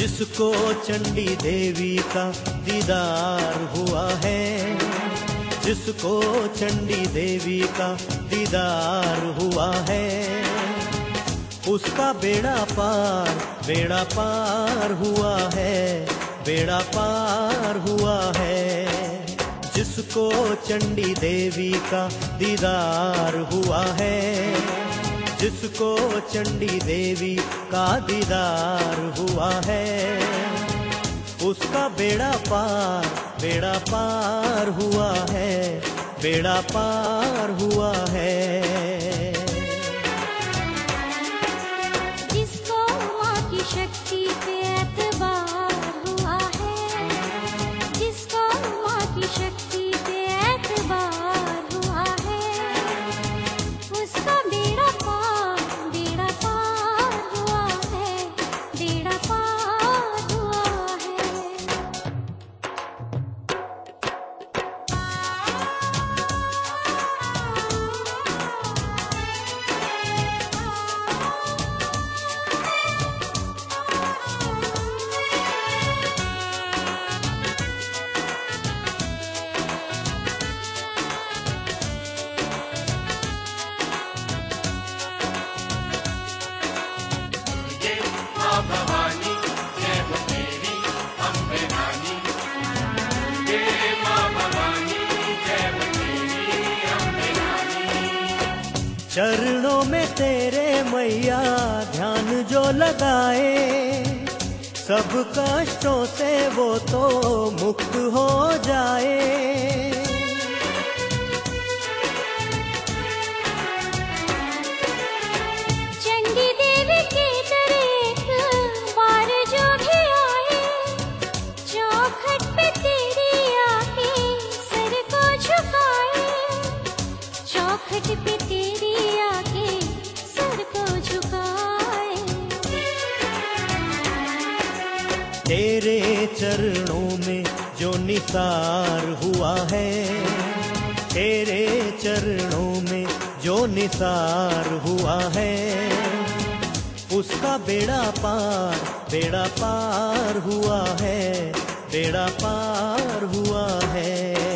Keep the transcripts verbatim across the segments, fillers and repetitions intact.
जिसको चंडी देवी का दीदार हुआ है, जिसको चंडी देवी का दीदार हुआ है, उसका बेड़ा पार बेड़ा पार हुआ है, बेड़ा पार हुआ है। जिसको चंडी देवी का दीदार हुआ है, जिसको चंडी देवी का दीदार हुआ है, उसका बेड़ा पार बेड़ा पार हुआ है, बेड़ा पार हुआ है। जिसको माँ की शक्ति पे एतबार हुआ है, जिसको माँ की शक्ति पे एतबार हुआ है, उसका बेड़ा पार बेड़ा पार हुआ है, बेड़ा पार हुआ है। चरणों में तेरे मैया ध्यान जो लगाए, सब कष्टों से वो तो मुक्त हो जाए। चंडी देवी के दर एक बार जो भी आए, चौखट पे तेरी आके सर को झुकाए, चौखट पे तेरी आके सर को झुकाए। तेरे चरणों में जो निसार हुआ है, तेरे चरणों में जो निसार हुआ है, उसका बेड़ा पार बेड़ा पार हुआ है, बेड़ा पार हुआ है।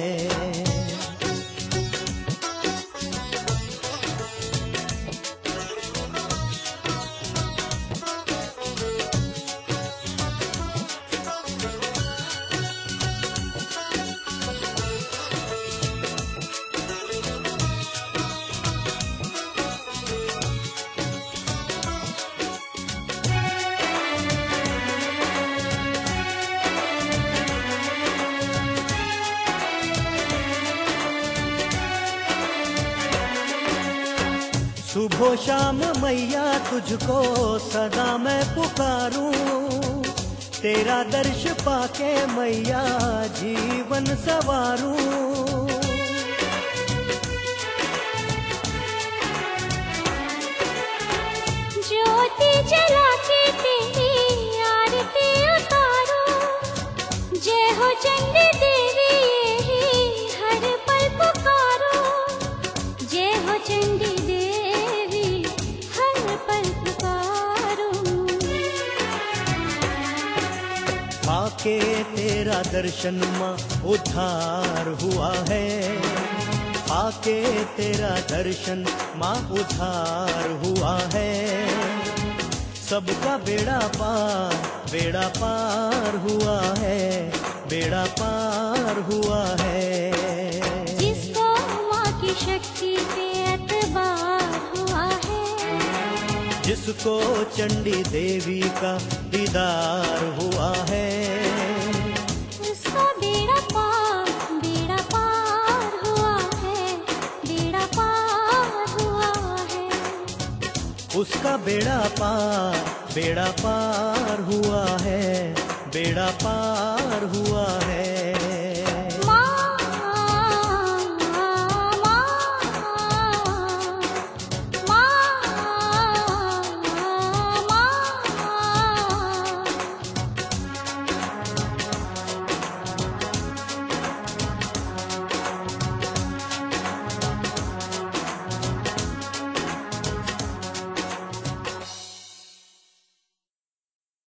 सुबह शाम मैया तुझको सदा मैं पुकारूं, तेरा दर्श पाके मैया जीवन सवारूं। ज्योति जला के तेरी आरती उतारूं, जय हो चंडी देवी यही हर पल पुकारो, जय हो चंडी देवी हर पल पुकारो। पाके तेरा दर्शन माँ उद्धार हुआ है, पाके तेरा दर्शन माँ उद्धार हुआ है। सबका बेड़ा पार बेड़ा पार हुआ है, बेड़ा पार हुआ है। जिसको माँ की शक्ति पे एतबार हुआ है, जिसको चंडी देवी का दीदार हुआ है, उसका बेड़ा पार बेड़ा पार हुआ है, बेड़ा पार हुआ है। उसका बेड़ा पार बेड़ा पार हुआ है, बेड़ा पार हुआ है।